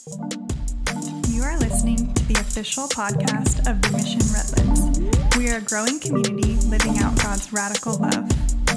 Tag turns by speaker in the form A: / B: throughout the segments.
A: You are listening to the official podcast of the Mission Redlands. We are a growing community living out God's radical love.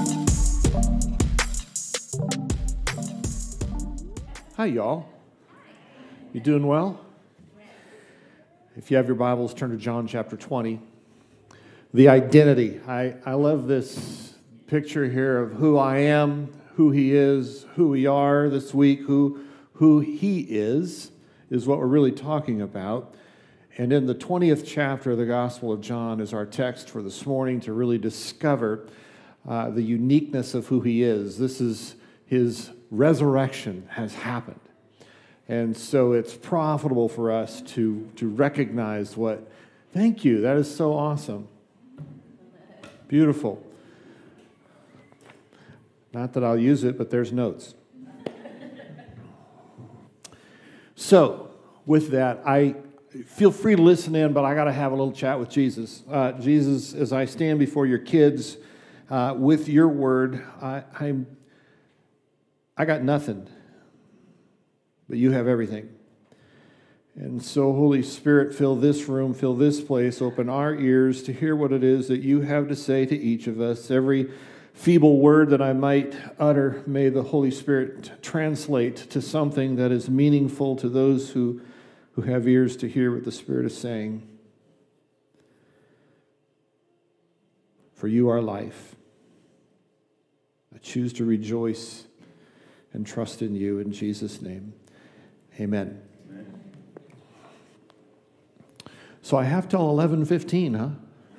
B: Hi, y'all. You doing well? If you have your Bibles, turn to John chapter 20. The identity. I love this picture here of who I am, who He is, who we are this week, who He is what we're really talking about. And in the 20th chapter of the Gospel of John is our text for this morning to really discover the uniqueness of who He is. This is His resurrection has happened. And so it's profitable for us to recognize what, thank you, that is so awesome. Beautiful. Not that I'll use it, but there's notes. So, with that, I feel free to listen in, but I got to have a little chat with Jesus. Jesus, as I stand before your kids with your word, I got nothing, but you have everything. And so, Holy Spirit, fill this room, fill this place, open our ears to hear what it is that you have to say to each of us. Every feeble word that I might utter, may the Holy Spirit translate to something that is meaningful to those who have ears to hear what the Spirit is saying. For you are life. I choose to rejoice and trust in you. In Jesus' name, amen. So I have till 11:15, huh?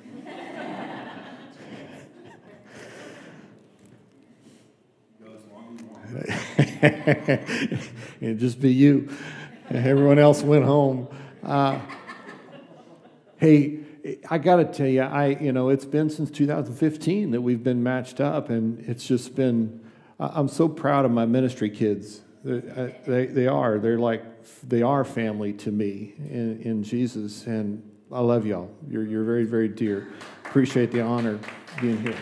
B: It'd just be you. Everyone else went home. Hey, I got to tell you, it's been since 2015 that we've been matched up, and it's just been. I'm so proud of my ministry kids. They are family to me in Jesus, and I love y'all. You're very, very dear. Appreciate the honor being here.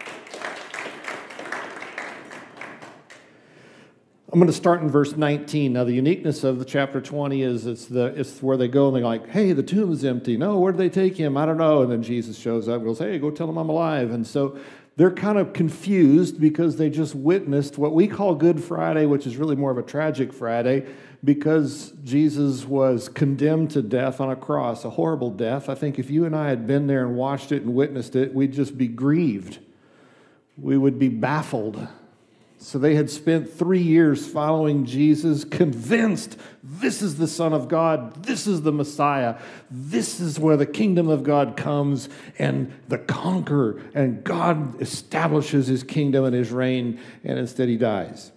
B: I'm going to start in verse 19. Now, the uniqueness of the chapter 20 is it's where they go and they're like, hey, the tomb is empty. No, where did they take him? I don't know. And then Jesus shows up and goes, hey, go tell them I'm alive. And so they're kind of confused because they just witnessed what we call Good Friday, which is really more of a tragic Friday, because Jesus was condemned to death on a cross, a horrible death. I think if you and I had been there and watched it and witnessed it, we'd just be grieved. We would be baffled. So they had spent 3 years following Jesus, convinced this is the Son of God, this is the Messiah, this is where the kingdom of God comes and the conqueror, and God establishes his kingdom and his reign, and instead he dies.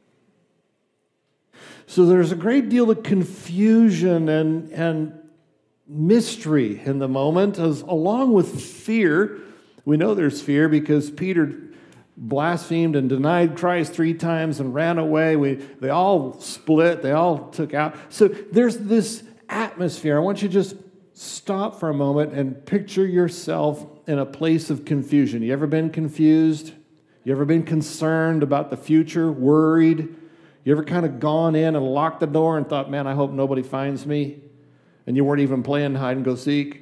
B: So there's a great deal of confusion and mystery in the moment, along with fear. We know there's fear because Peter blasphemed and denied Christ 3 times and ran away. They all split. They all took out. So there's this atmosphere. I want you to just stop for a moment and picture yourself in a place of confusion. You ever been confused? You ever been concerned about the future, worried? You ever kind of gone in and locked the door and thought, man, I hope nobody finds me? And you weren't even playing hide and go seek?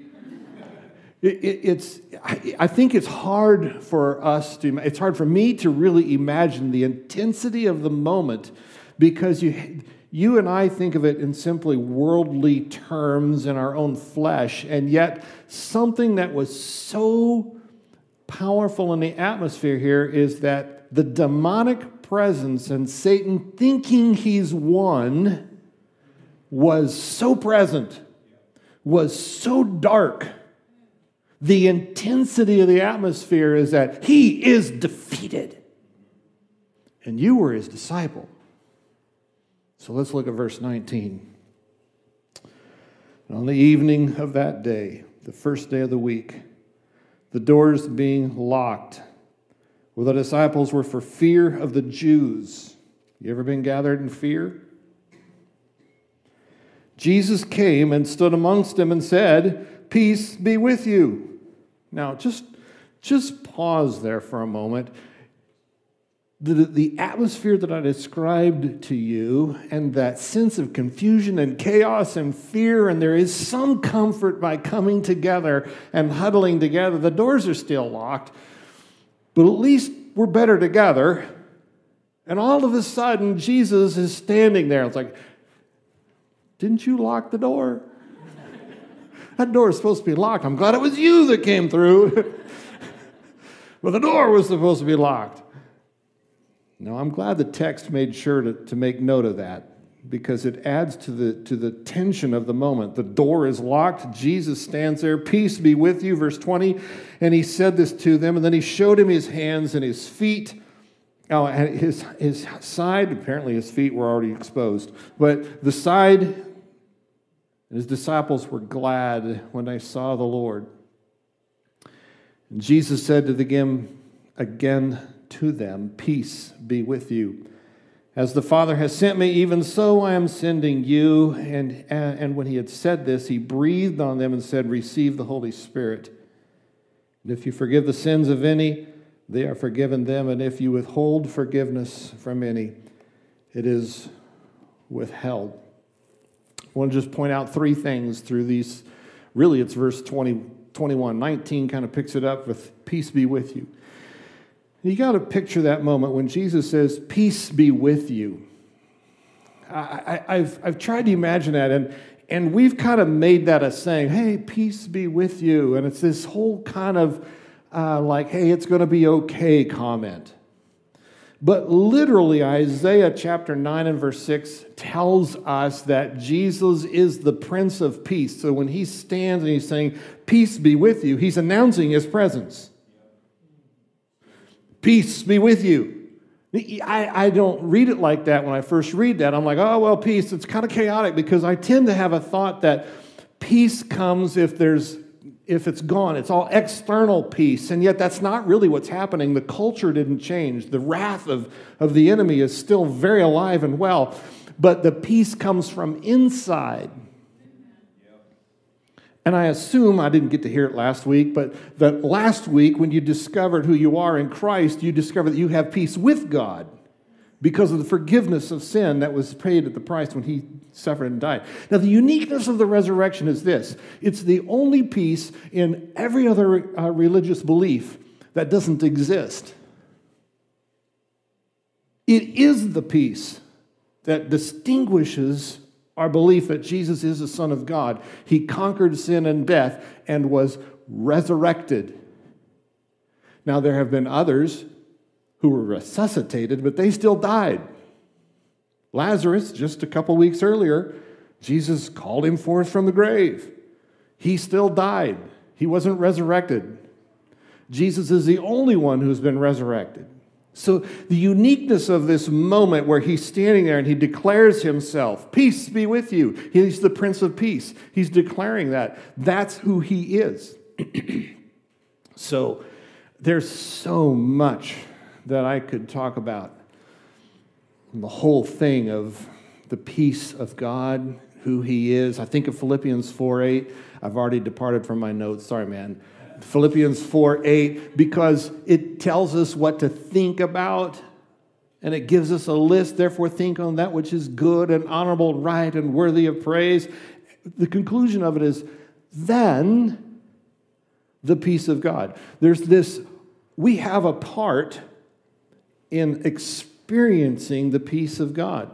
B: I think it's hard for us it's hard for me to really imagine the intensity of the moment, because you and I think of it in simply worldly terms in our own flesh, and yet something that was so powerful in the atmosphere here is that the demonic presence and Satan thinking he's won was so present, was so dark. The intensity of the atmosphere is that he is defeated. And you were his disciple. So let's look at verse 19. And on the evening of that day, the first day of the week, the doors being locked, where the disciples were for fear of the Jews. You ever been gathered in fear? Jesus came and stood amongst them and said, "Peace be with you." Now, just pause there for a moment. the atmosphere that I described to you, and that sense of confusion and chaos and fear, and there is some comfort by coming together and huddling together. The doors are still locked, but at least we're better together. And all of a sudden, Jesus is standing there. It's like, didn't you lock the door? That door is supposed to be locked. I'm glad it was you that came through. But the door was supposed to be locked. Now, I'm glad the text made sure to make note of that, because it adds to the tension of the moment. The door is locked. Jesus stands there. Peace be with you, verse 20. And he said this to them, and then he showed him his hands and his feet. Oh, and his side, apparently his feet were already exposed. But the side, and his disciples were glad when they saw the Lord. And Jesus said to them again to them, peace be with you. As the Father has sent me, even so I am sending you. And when he had said this, he breathed on them and said, receive the Holy Spirit. And if you forgive the sins of any, they are forgiven them. And if you withhold forgiveness from any, it is withheld. I want to just point out three things through these. Really, it's verse 20, 21. 19 kind of picks it up with peace be with you. You got to picture that moment when Jesus says, peace be with you. I've tried to imagine that, and we've kind of made that a saying, hey, peace be with you. And it's this whole kind of like, hey, it's going to be okay comment. But literally, Isaiah chapter 9 and verse 6 tells us that Jesus is the Prince of Peace. So when he stands and he's saying, peace be with you, he's announcing his presence. Peace be with you. I don't read it like that when I first read that. I'm like, oh, well, peace. It's kind of chaotic because I tend to have a thought that peace comes if it's gone. It's all external peace. And yet that's not really what's happening. The culture didn't change. The wrath of the enemy is still very alive and well. But the peace comes from inside. And I assume, I didn't get to hear it last week, but that last week when you discovered who you are in Christ, you discovered that you have peace with God because of the forgiveness of sin that was paid at the price when he suffered and died. Now, the uniqueness of the resurrection is this. It's the only peace in every other religious belief that doesn't exist. It is the peace that distinguishes our belief that Jesus is the Son of God. He conquered sin and death and was resurrected. Now, there have been others who were resuscitated, but they still died. Lazarus, just a couple weeks earlier, Jesus called him forth from the grave. He still died. He wasn't resurrected. Jesus is the only one who's been resurrected. So the uniqueness of this moment where he's standing there and he declares himself, peace be with you. He's the Prince of Peace. He's declaring that. That's who he is. So there's so much that I could talk about. The whole thing of the peace of God, who he is. I think of Philippians 4:8. I've already departed from my notes. Sorry, man. Philippians 4:8, because it tells us what to think about, and it gives us a list. Therefore, think on that which is good and honorable, right, and worthy of praise. The conclusion of it is, then the peace of God. There's this, we have a part in experiencing the peace of God.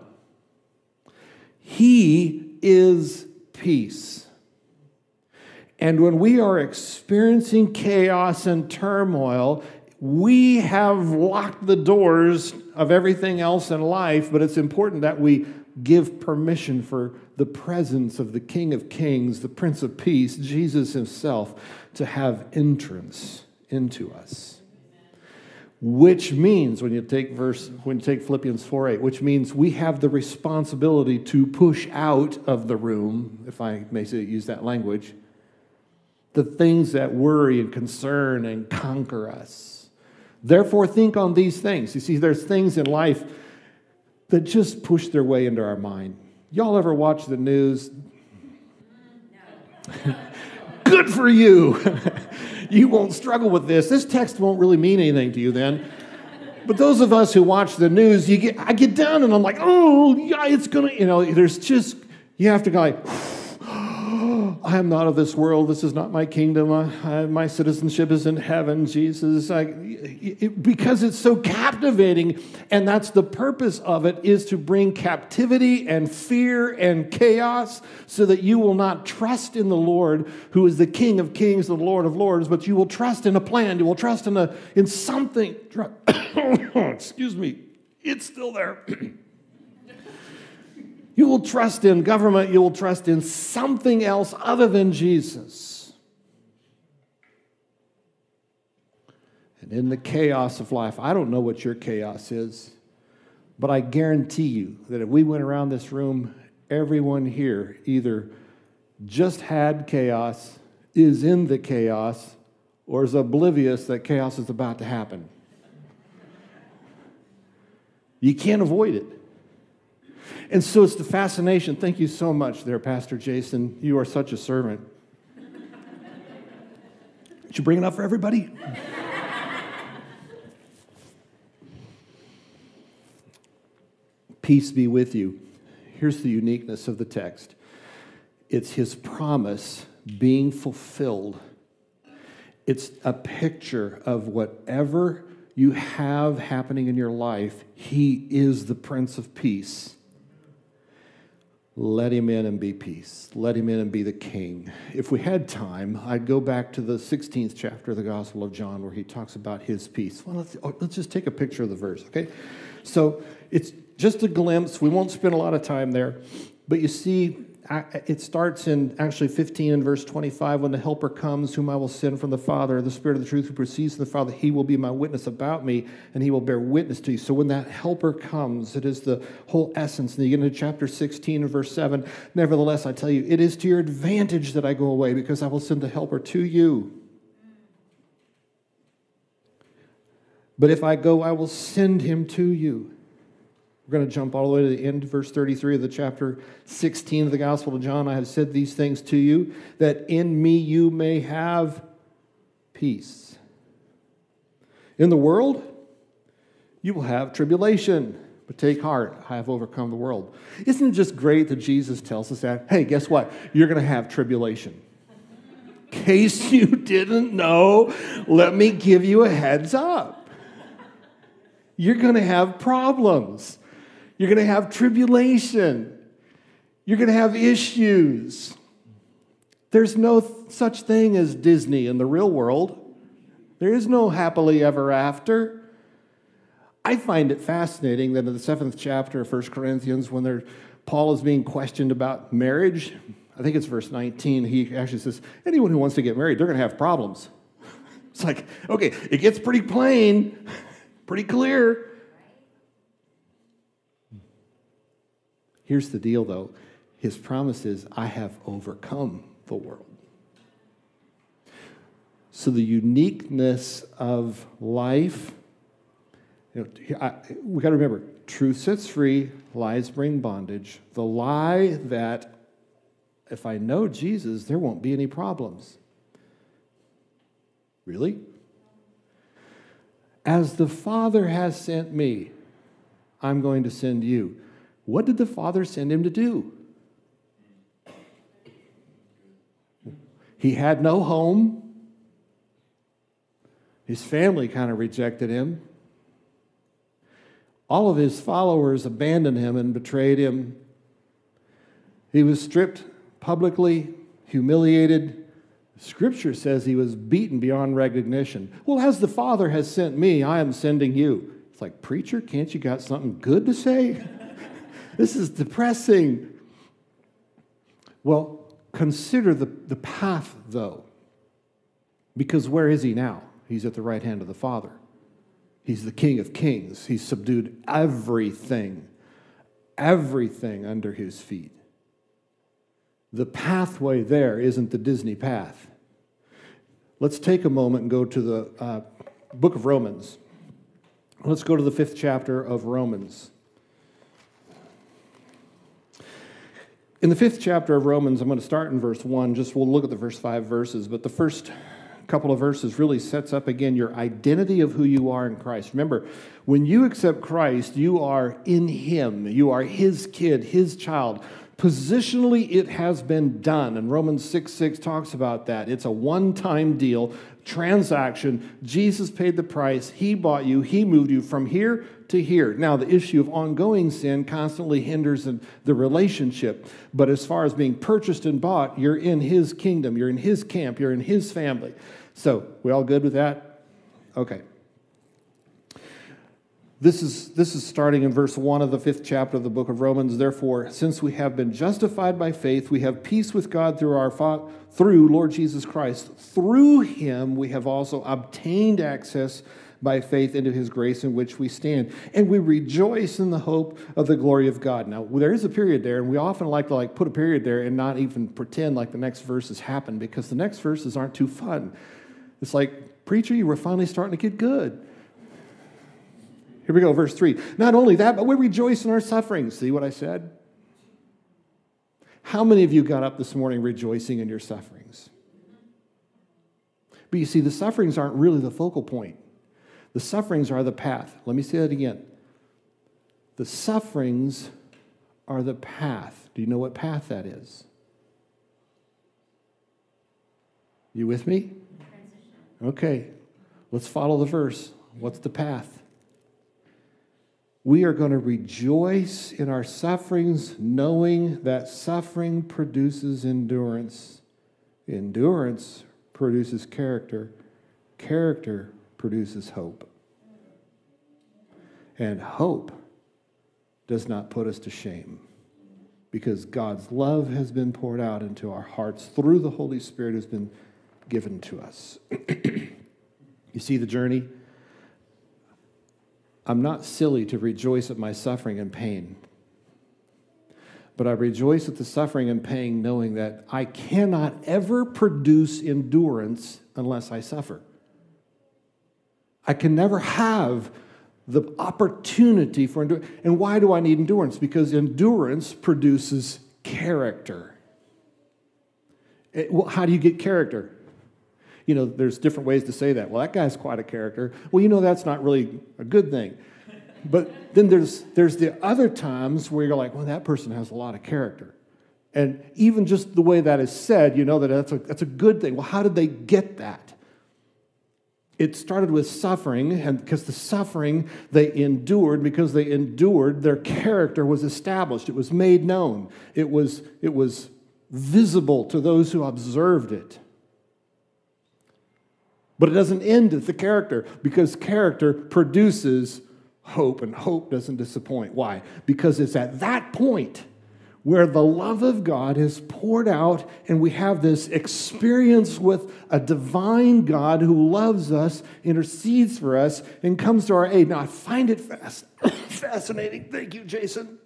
B: He is peace. And when we are experiencing chaos and turmoil, we have locked the doors of everything else in life, but it's important that we give permission for the presence of the King of Kings, the Prince of Peace, Jesus himself, to have entrance into us. Which means, when you take Philippians 4:8, which means we have the responsibility to push out of the room, if I may use that language, the things that worry and concern and conquer us. Therefore, think on these things. You see, there's things in life that just push their way into our mind. Y'all ever watch the news? No. Good for you. You won't struggle with this. This text won't really mean anything to you then. But those of us who watch the news, I get down and I'm like, oh, yeah, it's going to, there's just, you have to go like, I am not of this world. This is not my kingdom. My citizenship is in heaven, Jesus. Because it's so captivating, and that's the purpose of it, is to bring captivity and fear and chaos so that you will not trust in the Lord, who is the King of kings, the Lord of lords, but you will trust in a plan. You will trust in something. Excuse me. It's still there. You will trust in government. You will trust in something else other than Jesus. And in the chaos of life, I don't know what your chaos is, but I guarantee you that if we went around this room, everyone here either just had chaos, is in the chaos, or is oblivious that chaos is about to happen. You can't avoid it. And so it's the fascination. Thank you so much there, Pastor Jason. You are such a servant. Did you bring enough for everybody? Peace be with you. Here's the uniqueness of the text. It's his promise being fulfilled. It's a picture of whatever you have happening in your life. He is the Prince of Peace. Let him in and be peace. Let him in and be the king. If we had time, I'd go back to the 16th chapter of the Gospel of John where he talks about his peace. Well, let's just take a picture of the verse, okay? So it's just a glimpse. We won't spend a lot of time there. But you see, it starts in actually 15 and verse 25, when the Helper comes, whom I will send from the Father, the Spirit of the truth who proceeds from the Father, he will be my witness about me, and he will bear witness to you. So when that Helper comes, it is the whole essence. And you get into chapter 16 and verse 7, nevertheless, I tell you, it is to your advantage that I go away, because I will send the Helper to you. But if I go, I will send him to you. We're going to jump all the way to the end, verse 33 of the chapter 16 of the Gospel of John. I have said these things to you, that in me you may have peace. In the world, you will have tribulation, but take heart, I have overcome the world. Isn't it just great that Jesus tells us that? Hey, guess what? You're going to have tribulation. In case you didn't know, let me give you a heads up. You're going to have problems. You're going to have tribulation. You're going to have issues. There's no such thing as Disney in the real world. There is no happily ever after. I find it fascinating that in the 7th chapter of 1 Corinthians, when Paul is being questioned about marriage, I think it's verse 19, he actually says, anyone who wants to get married, they're going to have problems. It's like, okay, it gets pretty plain, pretty clear. Here's the deal, though. His promise is, I have overcome the world. So the uniqueness of life, we got to remember, truth sets free, lies bring bondage. The lie that if I know Jesus, there won't be any problems. Really? As the Father has sent me, I'm going to send you. What did the Father send him to do? He had no home. His family kind of rejected him. All of his followers abandoned him and betrayed him. He was stripped publicly, humiliated. Scripture says he was beaten beyond recognition. Well, as the Father has sent me, I am sending you. It's like, preacher, can't you got something good to say? This is depressing. Well, consider the path, though. Because where is he now? He's at the right hand of the Father. He's the King of kings. He's subdued everything under his feet. The pathway there isn't the Disney path. Let's take a moment and go to the book of Romans. Let's go to the 5th chapter of Romans. In the 5th chapter of Romans, I'm going to start in verse 1. We'll look at the first 5 verses, but the first couple of verses really sets up again your identity of who you are in Christ. Remember, when you accept Christ, you are in Him. You are His kid, His child. Positionally, it has been done, and Romans 6:6 talks about that. It's a one-time deal, transaction. Jesus paid the price. He bought you. He moved you from here to here. Now, the issue of ongoing sin constantly hinders the relationship, but as far as being purchased and bought, you're in His kingdom. You're in His camp. You're in His family. So, we all good with that? Okay. This is starting in verse 1 of the 5th chapter of the book of Romans. Therefore, since we have been justified by faith, we have peace with God through Lord Jesus Christ. Through Him, we have also obtained access by faith into His grace in which we stand. And we rejoice in the hope of the glory of God. Now, there is a period there, and we often like to put a period there and not even pretend like the next verses happen, because the next verses aren't too fun. It's like, preacher, you were finally starting to get good. Here we go, verse 3. Not only that, but we rejoice in our sufferings. See what I said? How many of you got up this morning rejoicing in your sufferings? But you see, the sufferings aren't really the focal point. The sufferings are the path. Let me say that again. The sufferings are the path. Do you know what path that is? You with me? Okay, let's follow the verse. What's the path? We are going to rejoice in our sufferings, knowing that suffering produces endurance. Endurance produces character. Character produces hope. And hope does not put us to shame, because God's love has been poured out into our hearts through the Holy Spirit who's been given to us. You see the journey? I'm not silly to rejoice at my suffering and pain, but I rejoice at the suffering and pain knowing that I cannot ever produce endurance unless I suffer. I can never have the opportunity for endurance. And why do I need endurance? Because endurance produces character. How do you get character? You know, there's different ways to say that. Well, that guy's quite a character. Well, you know, that's not really a good thing. But then there's the other times where you're like, well, that person has a lot of character. And even just the way that is said, you know that that's a good thing. Well, how did they get that? It started with suffering, and because the suffering they endured, because they endured, their character was established. It was made known. It was visible to those who observed it. But it doesn't end at the character, because character produces hope, and hope doesn't disappoint. Why? Because it's at that point where the love of God is poured out, and we have this experience with a divine God who loves us, intercedes for us, and comes to our aid. Now, I find it fascinating. Thank you, Jason.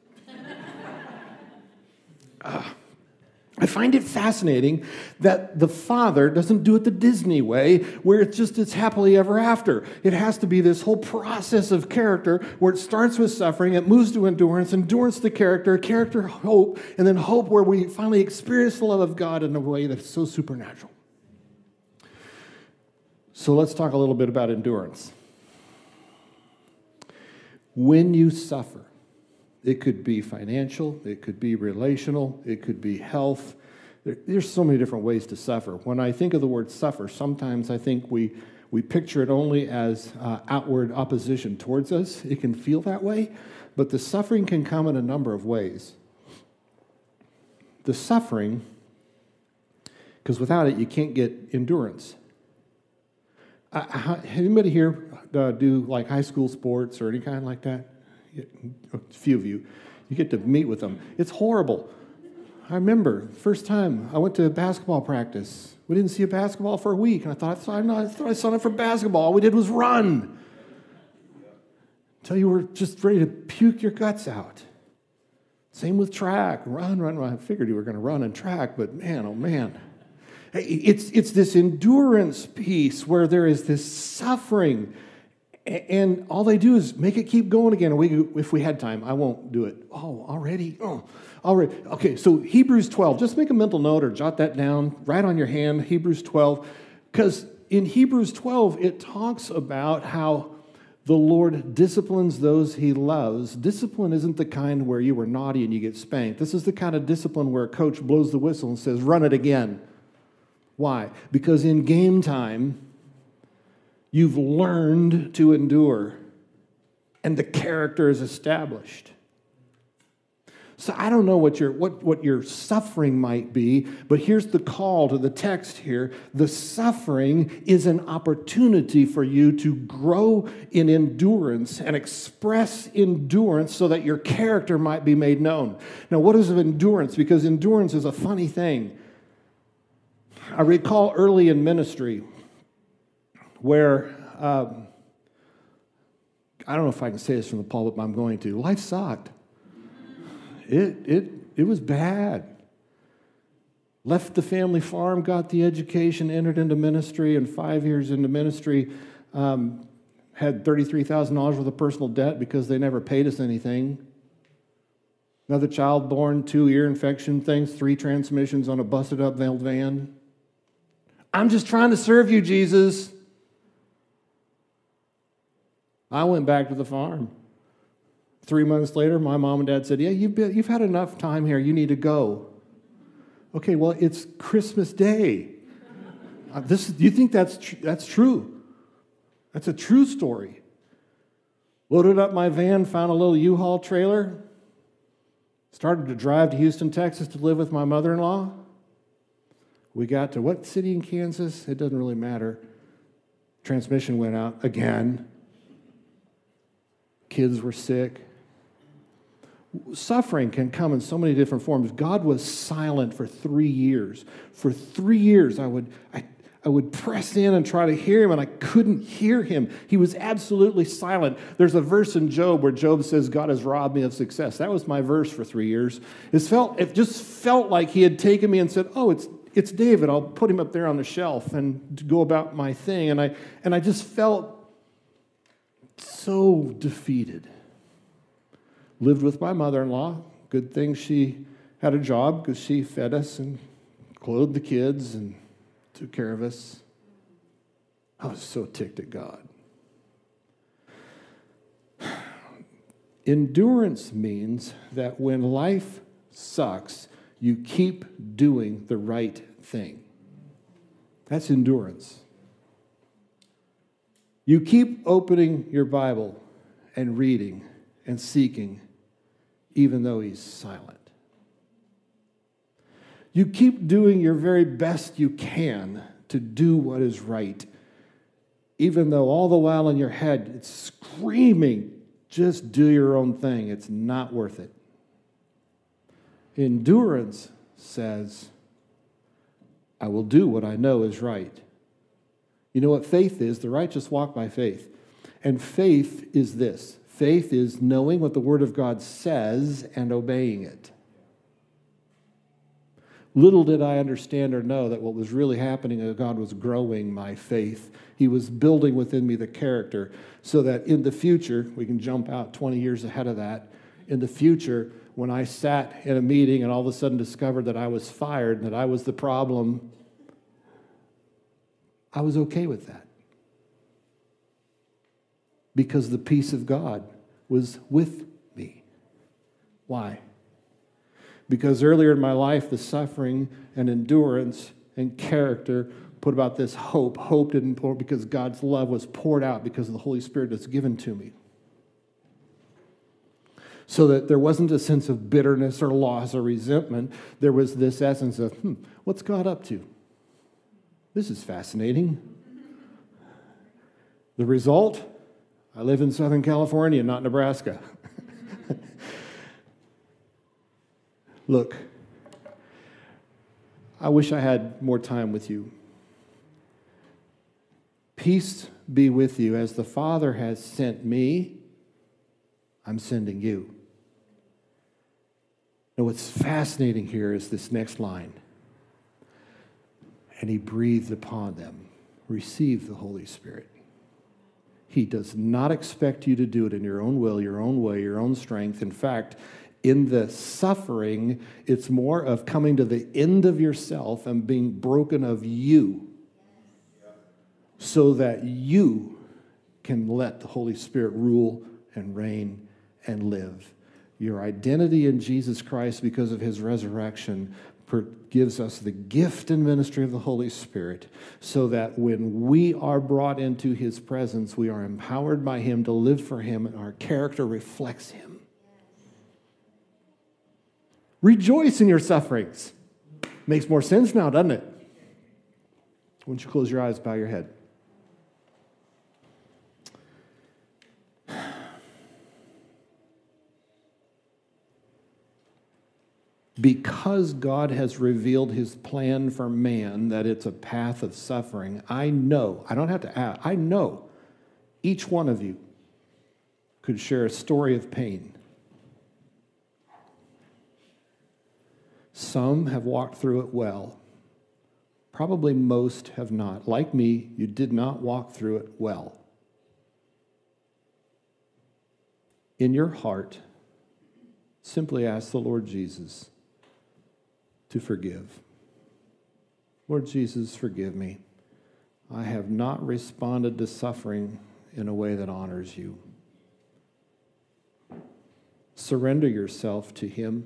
B: I find it fascinating that the Father doesn't do it the Disney way, where it's happily ever after. It has to be this whole process of character where it starts with suffering, it moves to endurance, endurance to character, character hope, and then hope where we finally experience the love of God in a way that's so supernatural. So let's talk a little bit about endurance. When you suffer, it could be financial, it could be relational, it could be health. There's so many different ways to suffer. When I think of the word suffer, sometimes I think we picture it only as outward opposition towards us. It can feel that way, but the suffering can come in a number of ways. The suffering, because without it, you can't get endurance. Anybody here do like high school sports or any kind like that? A few of you get to meet with them. It's horrible. I remember the first time I went to basketball practice. We didn't see a basketball for a week, and I thought I signed up for basketball. All we did was run until you were just ready to puke your guts out. Same with track. Run. I figured you were going to run and track, but man, oh man. It's this endurance piece where there is this suffering. And all they do is make it keep going again. If we had time, I won't do it. Oh, already? Oh, already. Okay, so Hebrews 12. Just make a mental note or jot that down right on your hand, Hebrews 12. Because in Hebrews 12, it talks about how the Lord disciplines those he loves. Discipline isn't the kind where you were naughty and you get spanked. This is the kind of discipline where a coach blows the whistle and says, run it again. Why? Because in game time, you've learned to endure, and the character is established. So I don't know what your suffering might be, but here's the call to the text here. The suffering is an opportunity for you to grow in endurance and express endurance so that your character might be made known. Now, what is endurance? Because endurance is a funny thing. I recall early in ministry where, I don't know if I can say this from the pulpit, but I'm going to. Life sucked. It was bad. Left the family farm, got the education, entered into ministry, and 5 years into ministry, had $33,000 worth of personal debt because they never paid us anything. Another child born, 2 ear infection things, 3 transmissions on a busted up van. I'm just trying to serve you, Jesus. I went back to the farm. 3 months later, my mom and dad said, yeah, you've had enough time here. You need to go. Okay, well, it's Christmas Day. Do you think that's true? That's a true story. Loaded up my van, found a little U-Haul trailer, started to drive to Houston, Texas to live with my mother-in-law. We got to what city in Kansas? It doesn't really matter. Transmission went out again. Kids were sick. Suffering can come in so many different forms. God was silent for 3 years. For 3 years, I would press in and try to hear him, and I couldn't hear him. He was absolutely silent. There's a verse in Job where Job says, God has robbed me of success. That was my verse for 3 years. It just felt like he had taken me and said, oh, it's David. I'll put him up there on the shelf and go about my thing. And I just felt so defeated. Lived with my mother-in-law. Good thing she had a job because she fed us and clothed the kids and took care of us. I was so ticked at God. Endurance means that when life sucks, you keep doing the right thing. That's endurance. You keep opening your Bible and reading and seeking, even though he's silent. You keep doing your very best you can to do what is right, even though all the while in your head it's screaming, just do your own thing. It's not worth it. Endurance says, I will do what I know is right. You know what faith is? The righteous walk by faith. And faith is this. Faith is knowing what the Word of God says and obeying it. Little did I understand or know that what was really happening is God was growing my faith. He was building within me the character so that in the future, we can jump out 20 years ahead of that, in the future, when I sat in a meeting and all of a sudden discovered that I was fired and that I was the problem, I was okay with that. Because the peace of God was with me. Why? Because earlier in my life, the suffering and endurance and character put about this hope. Hope didn't pour because God's love was poured out because of the Holy Spirit that's given to me. So that there wasn't a sense of bitterness or loss or resentment. There was this essence of, what's God up to? This is fascinating. The result? I live in Southern California, not Nebraska. Look, I wish I had more time with you. Peace be with you. As the Father has sent me, I'm sending you. Now, what's fascinating here is this next line. And he breathed upon them. Receive the Holy Spirit. He does not expect you to do it in your own will, your own way, your own strength. In fact, in the suffering, it's more of coming to the end of yourself and being broken of you. so that you can let the Holy Spirit rule and reign and live. Your identity in Jesus Christ because of his resurrection gives us the gift and ministry of the Holy Spirit, so that when we are brought into his presence, we are empowered by him to live for him, and our character reflects him. Rejoice in your sufferings. Makes more sense now, doesn't it? Why don't you close your eyes, bow your head. Because God has revealed his plan for man, that it's a path of suffering, I know, I don't have to ask, I know each one of you could share a story of pain. Some have walked through it well. Probably most have not. Like me, you did not walk through it well. In your heart, simply ask the Lord Jesus to forgive. Lord Jesus, forgive me. I have not responded to suffering in a way that honors you. Surrender yourself to him.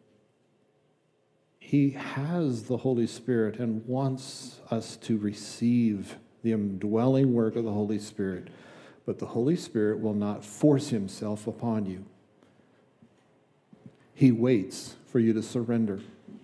B: He has the Holy Spirit and wants us to receive the indwelling work of the Holy Spirit, but the Holy Spirit will not force himself upon you. He waits for you to surrender.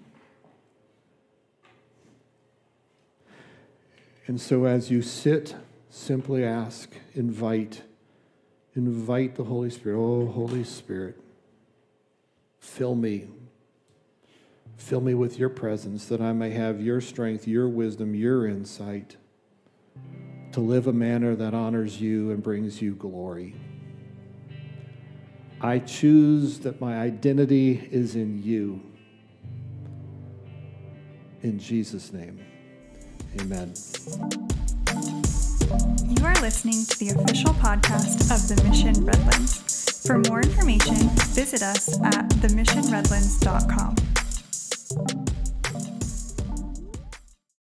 B: And so as you sit, simply ask, invite the Holy Spirit. Oh, Holy Spirit, fill me. Fill me with your presence, that I may have your strength, your wisdom, your insight to live a manner that honors you and brings you glory. I choose that my identity is in you. In Jesus' name, amen.
A: You are listening to the official podcast of The Mission Redlands. For more information, visit us at themissionredlands.com.